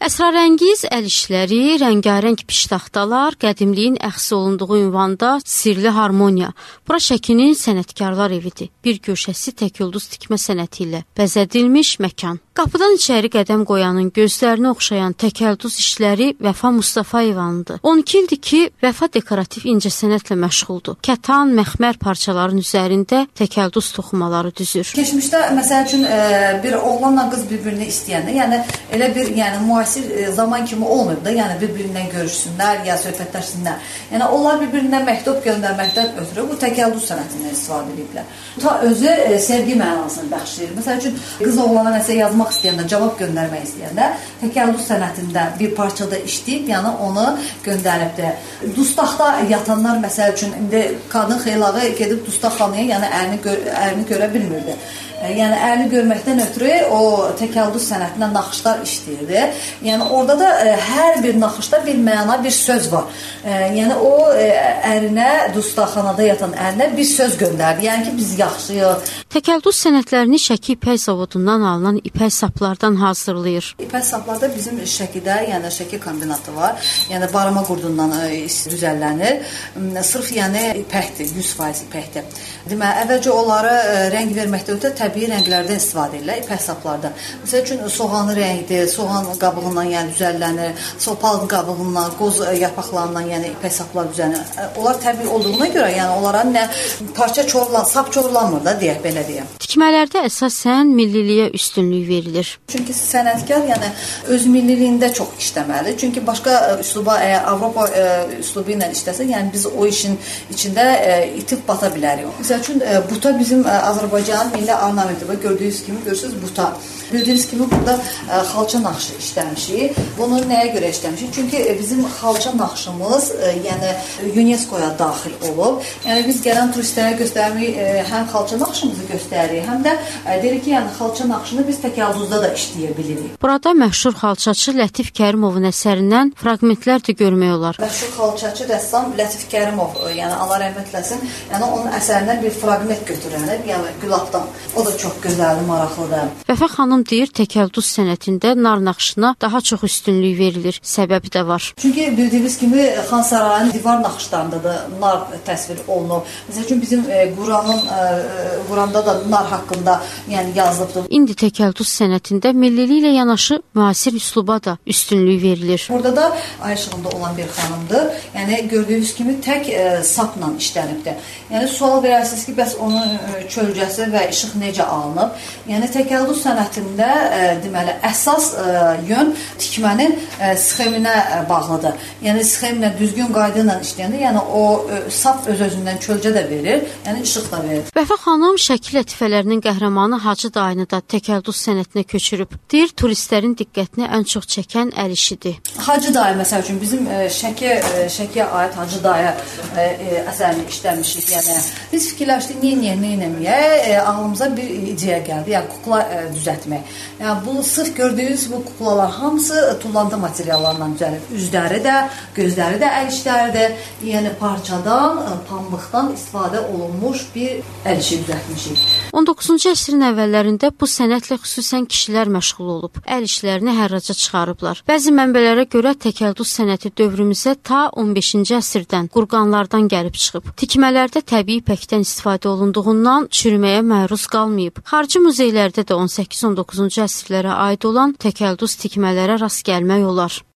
Əsrarəngiz əl işləri, rəngarəng piştaxtalar, qədimliyin əxsi olunduğu ünvanda sirli harmoniya. Bura Şəkinin sənətkarlar evidir. Bir köşəsi təkyulduz tikmə sənəti ilə bəzədilmiş məkan. Qapıdan içəri qədəm qoyanın gözlərini oxşayan təkəlduz işləri Vəfa Mustafayevanındır. 12 ildir ki, Vəfa dekorativ incəsənətlə məşğuldur. Kətan, məxmər parçaların üzərində təkəlduz toxumaları düzür. Keçmişdə məsəl üçün bir oğlanla qız bir-birini istəyəndə, yəni elə bir müasir zaman kimi olmayıb da, yəni bir-birindən görüşsünlər, ya söhbətləşsinlər. Yəni onlar bir-birindən məktub göndərməkdən ötürü bu təkəlduz sənətindən istifadə ediblər. Ta özü sevgi mənasını bəxşləyir. Məsəl üçün qız oğlana nəsə yazmaq istəyəndə, cavab göndərmək istəyəndə təkəlduz sənətində bir parçada işləyib, yəni onu göndəribdir. Dustaqda yatanlar məsəl üçün indi qadın xeylağı gedib dustaqxanaya, yəni ərini görə bilmirdi. Yəni ərini görməkdən ötürü o təkəlduz sənətində naxışlar işləyirdi. Yəni orada da hər bir naxışda bir məna, bir söz var. Yəni o ərinə, dustaqxanada yatan ərinə bir söz göndərdi. Yəni ki, biz yaxşıyıq. Təkəlduz sənətlərini Şəki İpək zavodundan alınan ipək saplardan hazırlayır. İpək saplarda bizim Şəkidə, yəni Şəki kombinatı var. Yəni barama qurdundan düzəllənir. Sırf yəni ipəkdir, 100% ipəkdir. Deməli, əvvəlcə onları rəng verməkdə ötə təbii rənglərdən istifadə edirlər, ipək saplardan. Məsəl üçün, soğanı rəngdir, soğan qabığından yəni düzəllənir, sopal qabığından, qoz yarpaqlarından yəni ipək saplar düzəllənir. Onlar təbii olduğuna görə, yəni onlara nə parça sap çorlanmır da, deyək, belə deyək. Tikmələrdə əsasən milliliyə üstünlük verilir. Çünki sənətkar yəni öz milliliyində çox işləməlidir. Çünki başqa üsluba, əgər Avropa üslubu ilə işləsə, yəni biz o işin içində itib bata bilərik. Məsəl üçün, buta bizim Azərbaycanın milli ornamenti var. Gördüyünüz kimi, görürsünüz buta. Bildiyiniz kimi burada xalça naxışı işləmişik. Bunu nəyə görə işləmişik? Çünki bizim xalça naxışımız yəni UNESCO-ya daxil olub. Yəni biz gələn turistlərə göstərmək həm xalça naxışımızı göstəririk, həm də deyirik ki, yəni xalça naxışını biz təkəlduzda da işləyə bilirik. Burada məşhur xalçaçı Lətif Kərimovun əsərindən fraqmentlər də görmək olar. Məşhur xalçaçı rəssam Lətif Kərimov, yəni Allah rəhmət eləsin, yəni onun əsərindən bir fraqment götürülür, yəni Gülabdan. O da çox gözəldir, maraqlıdır. Vəfa xanım deyir, təkəlduz sənətində nar naxışına daha çox üstünlük verilir. Səbəbi də var. Çünki bildiyiniz kimi Xan Sarayının divar naxışlarında da nar təsvir olunub. Məsəl üçün bizim Quranda da nar haqqında yəni yazılıbdır. İndi təkəlduz sənətində milliliklə yanaşı müasir üsluba da üstünlük verilir. Burada da ay işığında olan bir xanımdır. Yəni gördüyünüz kimi tək sapla işlənibdir. Yəni sual verərsiniz ki, bəs onun kölgəsi və işıq necə alınıb? Yəni təkəlduz sənətində deməli əsas yön tikmənin sxeminə bağlıdır. Yəni sxemlə düzgün qayda ilə işləyəndə, yəni o sap öz-özündən kölgə də verir, yəni işıq da verir. Vəfa xanım Şəki lətifələrinin qəhrəmanı Hacı dayını da təkəlduz sənətinə köçürüb. Deyir, turistlərin diqqətini ən çox çəkən əl işidir. Hacı dayı məsəl üçün bizim Şəkiyə aid Hacı dayı əsərini işləmişik. Yəni biz fikirləşdik, neynəməyə ağlımıza bir ideya gəldi. Yəni kukla düzəltmək. Yəni bu sırf gördüyünüz bu kuklalar hamısı tullantı materiallarından düzəlir. Üzləri də, gözləri də əl işləridir. Yəni parçadan, pambıqdan istifadə olunmuş bir əl işi düzəltmişik. 19-cu əsrin əvvəllərində bu sənətlə xüsusən kişilər məşğul olub. Əl işlərini hərraca çıxarıblar. Bəzi mənbələrə görə təkəlduz sənəti dövrümüzə ta 15-ci əsrdən qurqanlardan gəlib çıxıb. Tikmələrdə təbii ipəkdən istifadə olunduğundan çürüməyə məruz qalmayıb. Xarici muzeylərdə də 18-19-cu əsrlərə aid olan təkəlduz tikmələrə rast gəlmək olar.